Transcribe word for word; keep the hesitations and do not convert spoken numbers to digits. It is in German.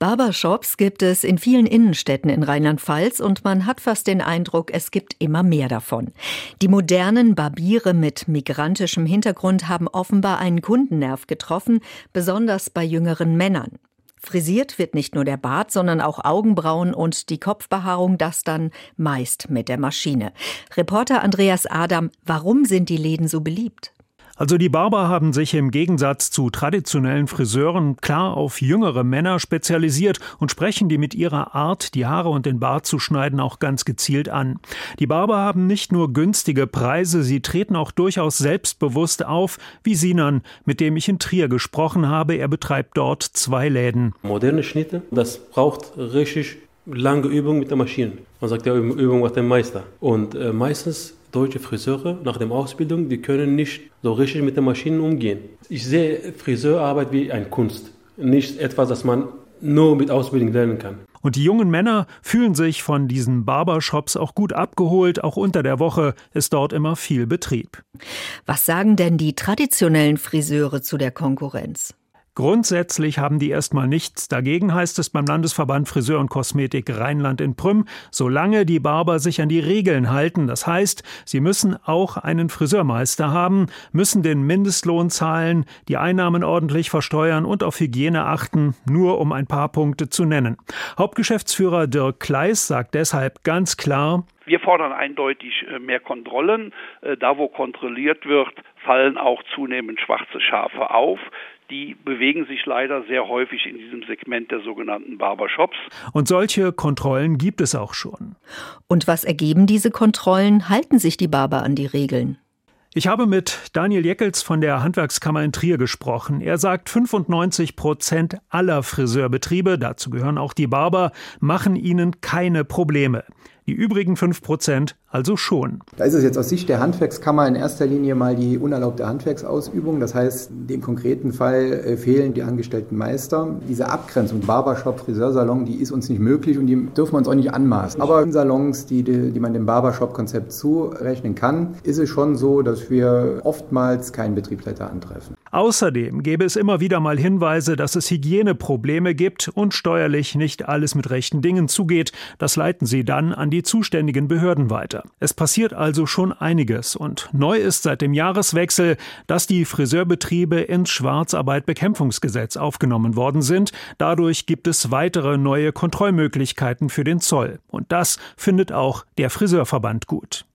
Barbershops gibt es in vielen Innenstädten in Rheinland-Pfalz und man hat fast den Eindruck, es gibt immer mehr davon. Die modernen Barbiere mit migrantischem Hintergrund haben offenbar einen Kundennerv getroffen, besonders bei jüngeren Männern. Frisiert wird nicht nur der Bart, sondern auch Augenbrauen und die Kopfbehaarung, das dann meist mit der Maschine. Reporter Andreas Adam, warum sind die Läden so beliebt? Also die Barber haben sich im Gegensatz zu traditionellen Friseuren klar auf jüngere Männer spezialisiert und sprechen die mit ihrer Art, die Haare und den Bart zu schneiden, auch ganz gezielt an. Die Barber haben nicht nur günstige Preise, sie treten auch durchaus selbstbewusst auf, wie Sinan, mit dem ich in Trier gesprochen habe. Er betreibt dort zwei Läden. Moderne Schnitte, das braucht richtig lange Übung mit der Maschine. Man sagt ja, Übung macht den Meister. Und äh, meistens deutsche Friseure nach der Ausbildung, die können nicht so richtig mit den Maschinen umgehen. Ich sehe Friseurarbeit wie eine Kunst, nicht etwas, das man nur mit Ausbildung lernen kann. Und die jungen Männer fühlen sich von diesen Barbershops auch gut abgeholt. Auch unter der Woche ist dort immer viel Betrieb. Was sagen denn die traditionellen Friseure zu der Konkurrenz? Grundsätzlich haben die erstmal nichts dagegen, heißt es beim Landesverband Friseur und Kosmetik Rheinland in Prüm, solange die Barber sich an die Regeln halten. Das heißt, sie müssen auch einen Friseurmeister haben, müssen den Mindestlohn zahlen, die Einnahmen ordentlich versteuern und auf Hygiene achten, nur um ein paar Punkte zu nennen. Hauptgeschäftsführer Dirk Kleis sagt deshalb ganz klar: Wir fordern eindeutig mehr Kontrollen. Da, wo kontrolliert wird, fallen auch zunehmend schwarze Schafe auf. Die bewegen sich leider sehr häufig in diesem Segment der sogenannten Barbershops. Und solche Kontrollen gibt es auch schon. Und was ergeben diese Kontrollen? Halten sich die Barber an die Regeln? Ich habe mit Daniel Jeckels von der Handwerkskammer in Trier gesprochen. Er sagt, fünfundneunzig Prozent aller Friseurbetriebe, dazu gehören auch die Barber, machen ihnen keine Probleme. Die übrigen fünf Prozent also schon. Da ist es jetzt aus Sicht der Handwerkskammer in erster Linie mal die unerlaubte Handwerksausübung. Das heißt, in dem konkreten Fall äh, fehlen die angestellten Meister. Diese Abgrenzung Barbershop, Friseursalon, die ist uns nicht möglich und die dürfen wir uns auch nicht anmaßen. Aber in Salons, die, die, die man dem Barbershop-Konzept zurechnen kann, ist es schon so, dass wir oftmals keinen Betriebsleiter antreffen. Außerdem gäbe es immer wieder mal Hinweise, dass es Hygieneprobleme gibt und steuerlich nicht alles mit rechten Dingen zugeht. Das leiten sie dann an die zuständigen Behörden weiter. Es passiert also schon einiges und neu ist seit dem Jahreswechsel, dass die Friseurbetriebe ins Schwarzarbeitbekämpfungsgesetz aufgenommen worden sind. Dadurch gibt es weitere neue Kontrollmöglichkeiten für den Zoll. Und das findet auch der Friseurverband gut.